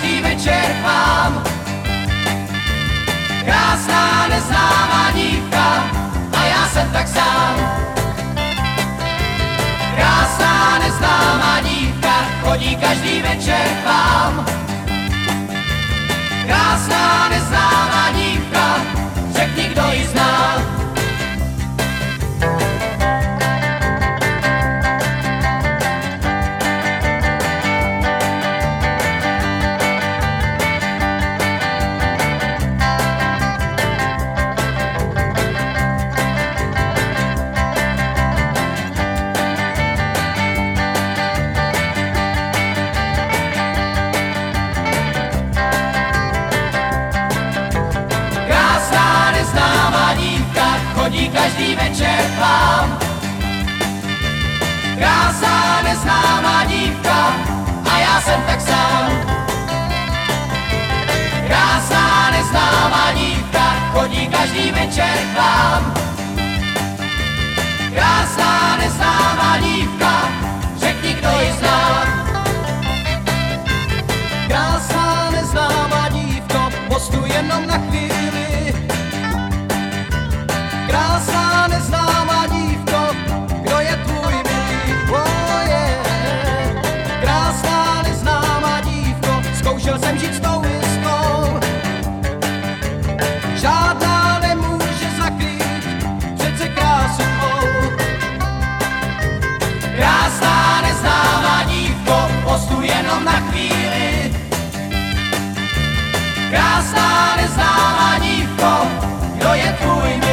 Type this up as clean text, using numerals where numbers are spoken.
každý večer k vám. Krásná neznámá dívka a já jsem tak sám. Krásná neznámá dívka chodí každý večer k vám. Krásná neznámá dívka, řekni, kdo ji zná. Chodí každý večer k vám. Krásná neznámá dívka a já jsem tak sám. Krásná neznámá dívka chodí každý večer k vám. Krásná neznámá dívka, řekni, kdo ji zná. Krásná neznámá dívko, postuj jenom na chvíli. Krásná neznámá dívko, kdo je tvůj milý? Oh yeah. Krásná neznámá dívko, zkoušel jsem žít s tou jistou. Žádná nemůže zakrýt přece krásu tvou. Krásná neznámá dívko, postuj jenom na chvíli. Krásná neznámá dívko, kdo je tvůj milý?